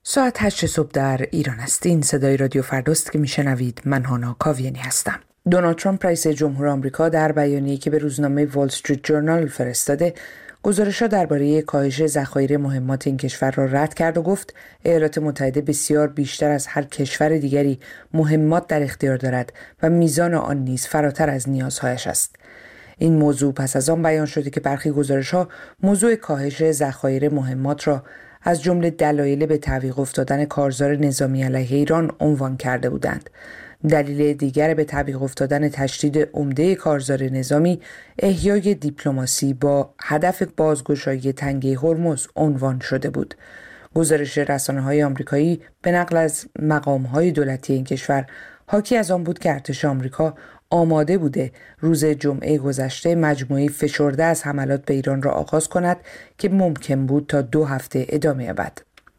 ساعت 8 صبح در ایران است. این صدای رادیو فرداست که میشنوید. من هانا کاویانی هستم. دونالد ترامپ رئیس جمهور آمریکا در بیانیه‌ای که به روزنامه وال استریت جورنال فرستاده، گزارش‌ها درباره کاهش ذخایر مهمات این کشور را رد کرد و گفت ایالات متحده بسیار بیشتر از هر کشور دیگری مهمات در اختیار دارد و میزان آن نیز فراتر از نیازهایش است. این موضوع پس از آن بیان شده که برخی گزارش‌ها موضوع کاهش ذخایر مهمات را از جمله دلایل به تعویق افتادن کارزار نظامی علیه ایران عنوان کرده بودند. دلیل دیگر به تعویق افتادن تشدید عمده کارزار نظامی، احیای دیپلماسی با هدف بازگشایی تنگه هرمز عنوان شده بود. گزارش رسانه‌های آمریکایی به نقل از مقام‌های دولتی این کشور حاکی از آن بود که ارتش آمریکا آماده بوده روز جمعه گذشته مجموعه فشرده از حملات به ایران را آغاز کند که ممکن بود تا 2 هفته ادامه یابد.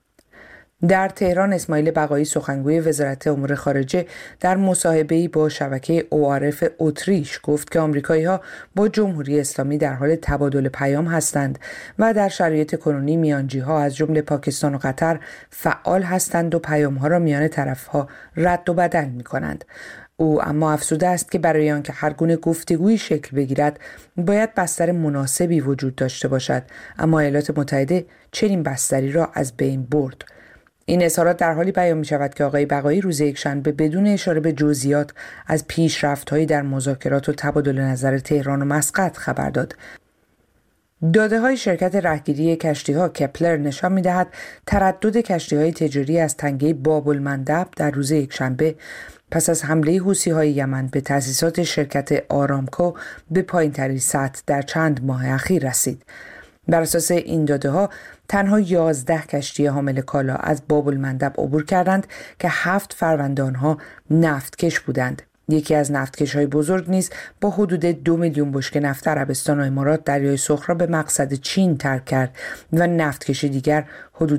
در تهران اسماعیل بقایی سخنگوی وزارت امور خارجه در مصاحبه‌ای با شبکه ORF اتریش گفت که آمریکایی‌ها با جمهوری اسلامی در حال تبادل پیام هستند و در شرایط کنونی میانجی‌ها از جمله پاکستان و قطر فعال هستند و پیام‌ها را میان طرف‌ها رد و بدل می‌کنند. او اما افزوده است که برای آنکه هر گونه گفتگویی شکل بگیرد باید بستر مناسبی وجود داشته باشد، اما ایالات متحده چنین بستری را از بین برد. این اظهارات در حالی بیان می شود که آقای بقایی روز یکشنبه بدون اشاره به جزئیات از پیشرفت‌هایی در مذاکرات و تبادل نظر تهران و مسقط خبر داد. داده‌های شرکت رهگیری کشتی‌ها کپلر نشان می‌دهد تردد کشتی‌های تجاری از تنگه باب المندب در روز یکشنبه پس از حمله حوثی‌های یمن به تأسیسات شرکت آرامکو به پایین‌ترین سطح در چند ماه اخیر رسید. بر اساس این داده‌ها تنها 11 کشتی حامل کالا از باب المندب عبور کردند که 7 فرمانده آنها نفتکش بودند. یکی از نفتکش‌های بزرگ نیز با حدود 2 میلیون بشکه نفت عربستان و امارات دریای سرخ را به مقصد چین ترک کرد و نفتکش دیگر حدود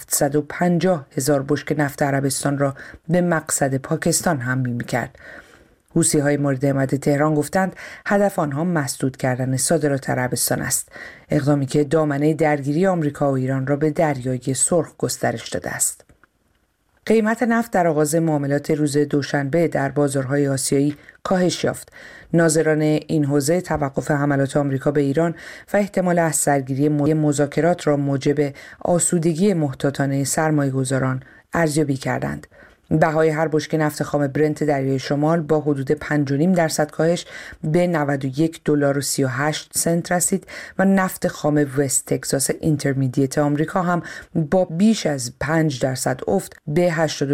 750,000 بشکه نفت عربستان را به مقصد پاکستان حمل می‌کرد. حوثی‌های مورد حمایت تهران گفتند هدف آنها مسدود کردن صادرات عربستان است، اقدامی که دامنه درگیری آمریکا و ایران را به دریای سرخ گسترش داده است. قیمت نفت در آغاز معاملات روز دوشنبه در بازارهای آسیایی کاهش یافت. ناظران این حوزه توقف حملات آمریکا به ایران و احتمال از سرگیری مذاکرات را موجب آسودگی محتاطانه سرمایه‌گذاران ارزیابی کردند. بهای هر بشکه نفت خام برنت دریای شمال با حدود 5.5% کاهش به $92.38 رسید و نفت خام وست تگزاس اینترمدییت آمریکا هم با بیش از 5% افت به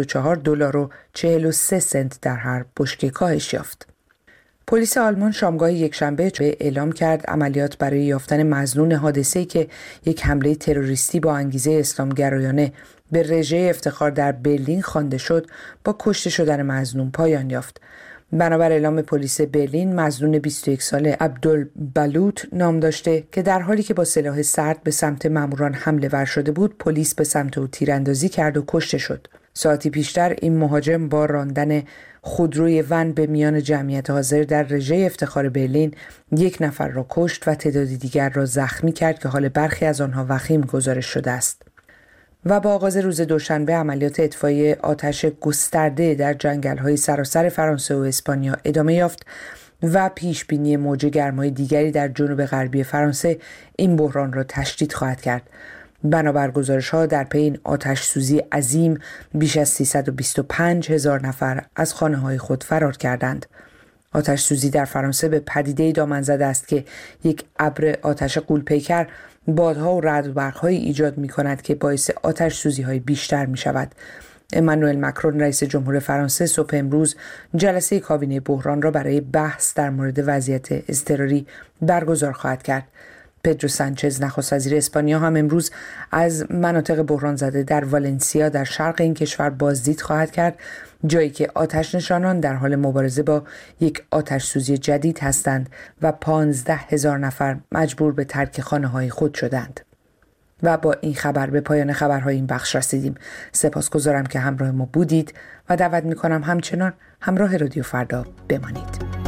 $84.43 در هر بشکه کاهش یافت. پلیس آلمان شامگاه یکشنبه اعلام کرد عملیات برای یافتن مظنون حادثه‌ای که یک حمله تروریستی با انگیزه اسلامگرایانه به رژه افتخار در برلین خوانده شد با کشته شدن مظنون پایان یافت. بنابر اعلام پلیس برلین، مظنون 21 ساله عبدالبلوت نام داشته که در حالی که با سلاح سرد به سمت ماموران حمله ور شده بود، پلیس به سمت او تیراندازی کرد و کشته شد. ساعتی پیشتر این مهاجم با راندن خودروی ون به میان جمعیت حاضر در رژه افتخار برلین 1 نفر را کشت و تعدادی دیگر را زخمی کرد که حال برخی از آنها وخیم گزارش شده است. و با آغاز روز دوشنبه عملیات اطفای آتش گسترده در جنگل‌های سراسر فرانسه و اسپانیا ادامه یافت و پیش بینی موج گرمای دیگری در جنوب غربی فرانسه این بحران را تشدید خواهد کرد. بنابر گزارش‌ها در پی این آتش سوزی عظیم بیش از 325,000 نفر از خانه‌های خود فرار کردند. آتش سوزی در فرانسه به پدیده‌ای دامن زده است که یک ابر آتش غول‌پیکر بادها و رعد و برق‌هایی ایجاد می‌کند که باعث آتش سوزی‌های بیشتر می‌شود. امانوئل مکرون رئیس جمهور فرانسه صبح امروز جلسه کابینه بحران را برای بحث در مورد وضعیت اضطراری برگزار خواهد کرد. پدرو سانچز نخست وزیر اسپانیا هم امروز از مناطق بحران زده در والنسیا در شرق این کشور بازدید خواهد کرد، جایی که آتش نشانان در حال مبارزه با یک آتش سوزی جدید هستند و 15,000 نفر مجبور به ترک خانه‌های خود شدند. و با این خبر به پایان خبرهای این بخش رسیدیم. سپاسگزارم که همراه ما بودید و دعوت می‌کنم همچنان همراه رادیو فردا بمانید.